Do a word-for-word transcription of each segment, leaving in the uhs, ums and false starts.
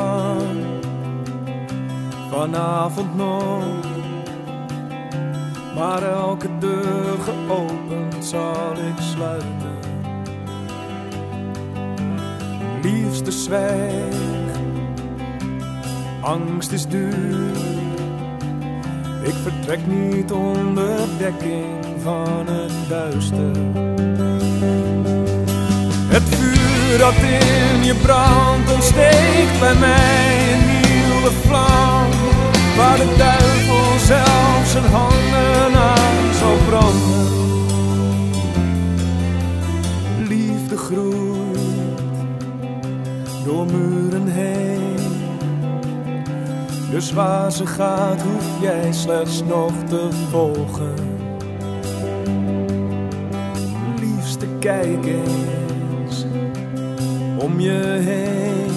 kan, vanavond nog. Maar elke deur geopend zal ik sluiten. Liefste zwijg, angst is duur. Ik vertrek niet onder dekking van het duister. Het vuur dat in je brandt ontsteekt bij mij een nieuwe vlam, waar de duivel zelf zijn handen aan zal branden. Liefde groeit door muren heen, dus waar ze gaat hoef jij slechts nog te volgen. Liefste, kijk eens om je heen.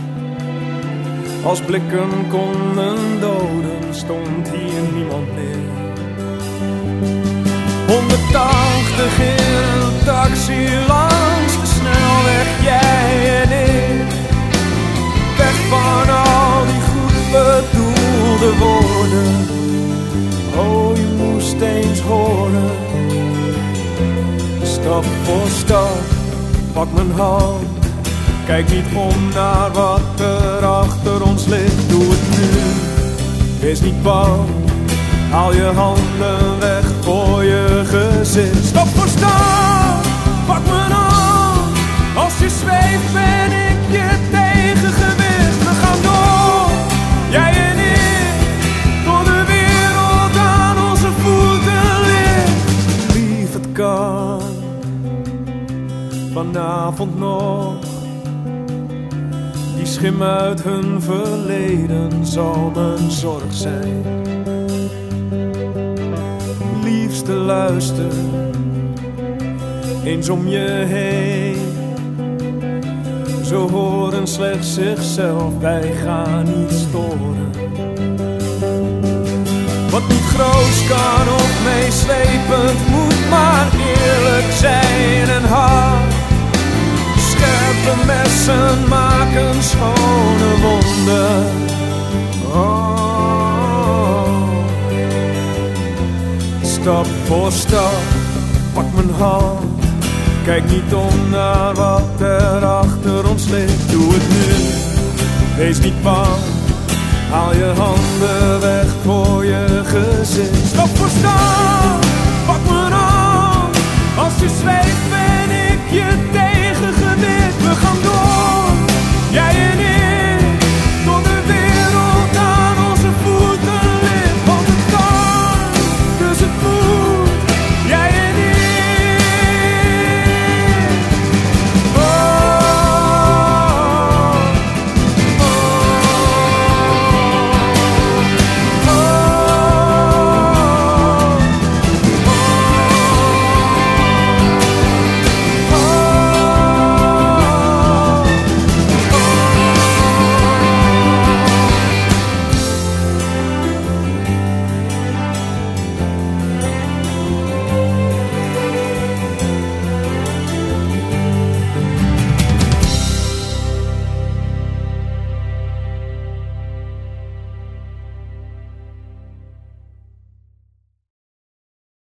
Als blikken konden doden, stond hier niemand meer. honderdtachtig in een taxi langs de snelweg, jij en ik. Weg van al die goed bedoelde woorden. Oh, je moest eens horen. Stap voor stap, pak mijn hand. Kijk niet om naar wat er achter ons ligt. Doe het nu, wees niet bang. Haal je handen weg voor je gezicht. Stap voor stap, pak mijn hand. Als je zweeft ben ik je tegengewicht. We gaan door, jij en ik, tot de wereld aan onze voeten ligt. Lief, het kan, vanavond nog. Die schim uit hun verleden zal mijn zorg zijn. Liefste, luister eens om je heen. Ze horen slechts zichzelf, wij gaan niet storen. Wat niet groots kan of meeslepend moet maar eerlijk zijn en hard. Scherpe messen maken schone wonden. Oh. Stap voor stap, pak mijn hand. Kijk niet om naar wat er achter ons ligt. Doe het nu, wees niet bang. Haal je handen weg voor je gezicht. Stap voor stap, pak mijn hand. Als je zweeft ben ik je tegengewicht. We gaan door, jij en ik.